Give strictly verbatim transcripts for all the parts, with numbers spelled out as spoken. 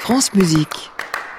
France Musique.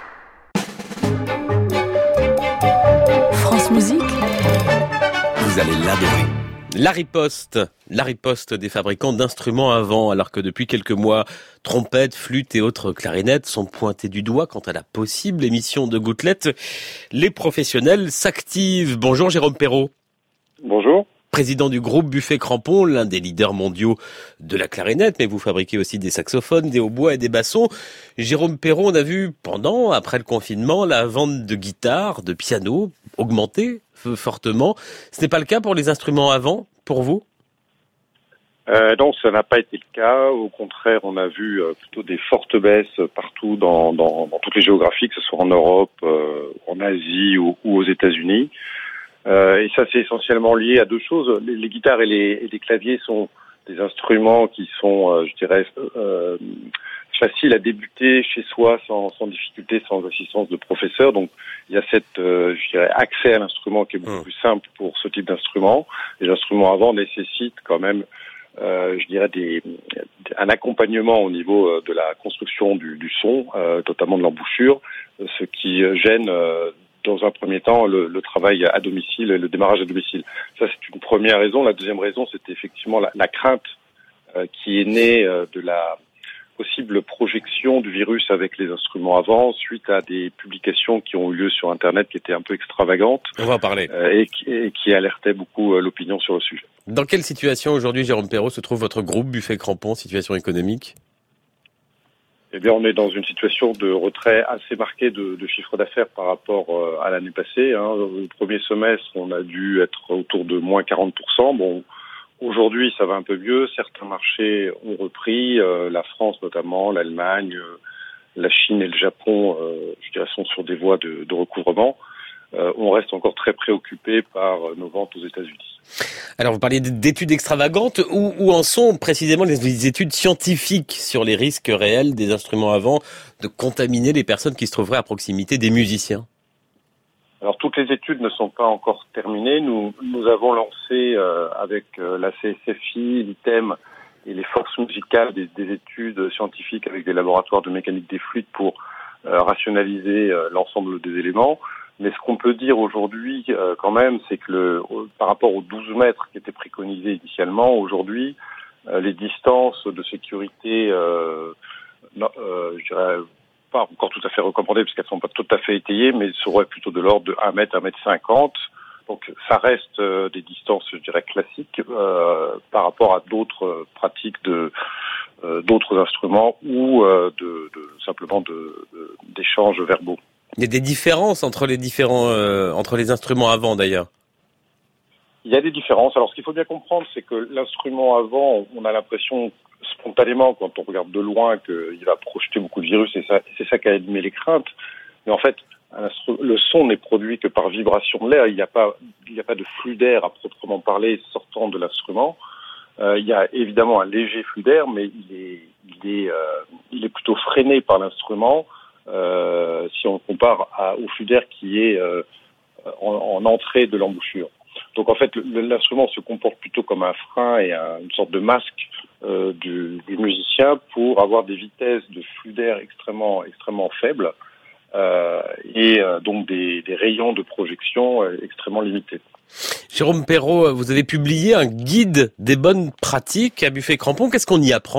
France Musique. Vous allez l'adorer. La riposte, la riposte des fabricants d'instruments à vent, alors que depuis quelques mois, trompettes, flûtes et autres clarinettes sont pointées du doigt quant à la possible émission de gouttelettes. Les professionnels s'activent. Bonjour Jérôme Perrault. Bonjour. Président du groupe Buffet Crampon, l'un des leaders mondiaux de la clarinette, mais vous fabriquez aussi des saxophones, des hautbois et des bassons. Jérôme Perrault, on a vu pendant, après le confinement, la vente de guitares, de pianos augmenter fortement. Ce n'est pas le cas pour les instruments à vent, pour vous ? Euh, non, ça n'a pas été le cas. Au contraire, on a vu euh, plutôt des fortes baisses partout dans, dans, dans toutes les géographies, que ce soit en Europe, euh, en Asie ou, ou aux États-Unis. Euh, et ça, c'est essentiellement lié à deux choses. Les, les guitares et les, et les claviers sont des instruments qui sont, euh, je dirais, euh, faciles à débuter chez soi sans, sans difficulté, sans assistance de professeur. Donc, il y a cette, euh, je dirais, accès à l'instrument qui est beaucoup plus simple pour ce type d'instrument. Les instruments avant nécessitent quand même, euh, je dirais, des, un accompagnement au niveau de la construction du, du son, euh, notamment de l'embouchure, ce qui gêne euh, dans un premier temps, le, le travail à domicile et le démarrage à domicile. Ça, c'est une première raison. La deuxième raison, c'était effectivement la, la crainte euh, qui est née euh, de la possible projection du virus avec les instruments avant, suite à des publications qui ont eu lieu sur Internet qui étaient un peu extravagantes. On va en parler. Euh, et, qui, et qui alertaient beaucoup euh, l'opinion sur le sujet. Dans quelle situation aujourd'hui, Jérôme Perrault, se trouve votre groupe Buffet Crampon, situation économique ? Eh bien, on est dans une situation de retrait assez marqué de, de chiffre d'affaires par rapport euh, à l'année passée. Hein. Le premier semestre, on a dû être autour de moins quarante pour cent. Bon, aujourd'hui, ça va un peu mieux. Certains marchés ont repris. Euh, la France, notamment, l'Allemagne, euh, la Chine et le Japon, euh, je dirais, sont sur des voies de, de recouvrement. Euh, on reste encore très préoccupé par nos ventes aux États-Unis. Alors, vous parliez d'études extravagantes. Où, où en sont précisément les études scientifiques sur les risques réels des instruments à vent de contaminer les personnes qui se trouveraient à proximité des musiciens ? Alors, toutes les études ne sont pas encore terminées. Nous, nous avons lancé euh, avec euh, la C S F I, l'I T E M et les forces musicales des, des études scientifiques avec des laboratoires de mécanique des fluides pour euh, rationaliser euh, l'ensemble des éléments. Mais ce qu'on peut dire aujourd'hui, euh, quand même, c'est que le, par rapport aux douze mètres qui étaient préconisés initialement, aujourd'hui, euh, les distances de sécurité, euh, non, euh, je dirais, pas encore tout à fait recommandées, parce qu'elles ne sont pas tout à fait étayées, mais seraient plutôt de l'ordre de un mètre, un mètre cinquante. Donc, ça reste euh, des distances, je dirais, classiques euh, par rapport à d'autres euh, pratiques de euh, d'autres instruments ou euh, de, de simplement de, de, d'échanges verbaux. Il y a des différences entre les différents, euh, entre les instruments à vent d'ailleurs. Il y a des différences. Alors, ce qu'il faut bien comprendre, c'est que l'instrument à vent, on a l'impression spontanément, quand on regarde de loin, qu'il va projeter beaucoup de virus, et ça, c'est ça qui a animé les craintes. Mais en fait, un instru- le son n'est produit que par vibration de l'air. Il n'y a pas, il n'y a pas de flux d'air à proprement parler sortant de l'instrument. Euh, il y a évidemment un léger flux d'air, mais il est, il est, euh, il est plutôt freiné par l'instrument. Euh, si on compare à, au flux d'air qui est euh, en, en entrée de l'embouchure. Donc en fait, le, l'instrument se comporte plutôt comme un frein et un, une sorte de masque euh, du, du musicien pour avoir des vitesses de flux d'air extrêmement extrêmement faibles euh, et euh, donc des, des rayons de projection euh, extrêmement limités. Jérôme Perrault, vous avez publié un guide des bonnes pratiques à Buffet Crampon. Qu'est-ce qu'on y apprend ?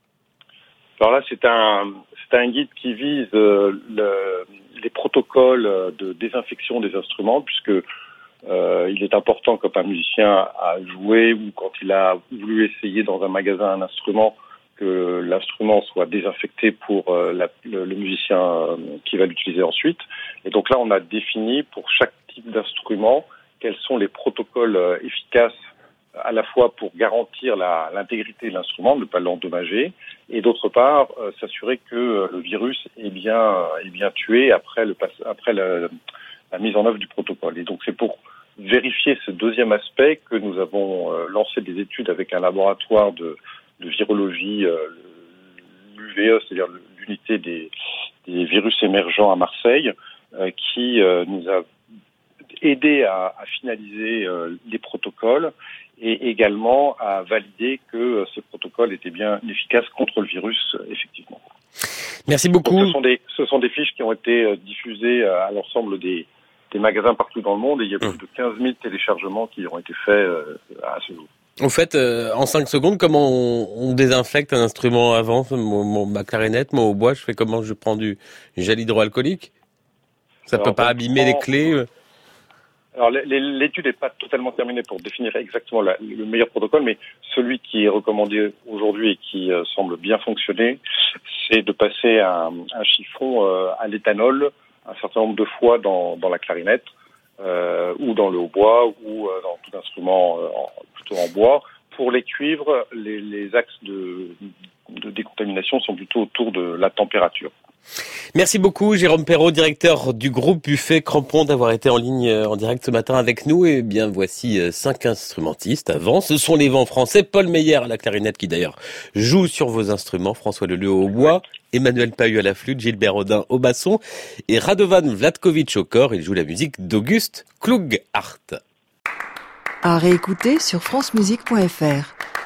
Alors là, c'est un c'est un guide qui vise euh, le, les protocoles de désinfection des instruments, puisque euh, il est important quand un musicien a joué ou quand il a voulu essayer dans un magasin un instrument, que l'instrument soit désinfecté pour euh, la, le, le musicien euh, qui va l'utiliser ensuite. Et donc là, on a défini pour chaque type d'instrument quels sont les protocoles euh, efficaces à la fois pour garantir la, l'intégrité de l'instrument, ne pas l'endommager, et d'autre part, euh, s'assurer que euh, le virus est bien, est bien tué après, le, après la, la mise en œuvre du protocole. Et donc c'est pour vérifier ce deuxième aspect que nous avons euh, lancé des études avec un laboratoire de, de virologie, euh, l'U V E, c'est-à-dire l'unité des, des virus émergents à Marseille, euh, qui euh, nous a aidé à, à finaliser euh, les protocoles et également à valider que ce protocole était bien efficace contre le virus, effectivement. Merci beaucoup. Donc, ce sont des, ce sont des fiches qui ont été diffusées à l'ensemble des, des magasins partout dans le monde et il y a plus de quinze mille téléchargements qui ont été faits à ce jour. Au fait, euh, en cinq secondes, comment on, on désinfecte un instrument avant, mon, mon, ma clarinette, mon hautbois, je fais comment? Je prends du gel hydroalcoolique? Ça Alors, peut pas abîmer prend... les clés? Alors l'étude n'est pas totalement terminée pour définir exactement la, le meilleur protocole, mais celui qui est recommandé aujourd'hui et qui euh, semble bien fonctionner, c'est de passer un, un chiffon euh, à l'éthanol un certain nombre de fois dans, dans la clarinette euh, ou dans le hautbois ou euh, dans tout instrument euh, en, plutôt en bois. Pour les cuivres, les, les axes de, de décontamination sont plutôt autour de la température. Merci beaucoup Jérôme Perrault, directeur du groupe Buffet Crampon, d'avoir été en ligne en direct ce matin avec nous. Et bien voici cinq instrumentistes avant. Ce sont les vents français, Paul Meyer à la clarinette qui d'ailleurs joue sur vos instruments, François Leleu au hautbois, Emmanuel Pahu à la flûte, Gilbert Audin au basson et Radovan Vlatkovic au cor. Il joue la musique d'Auguste Klughardt. À réécouter sur francemusique point f r.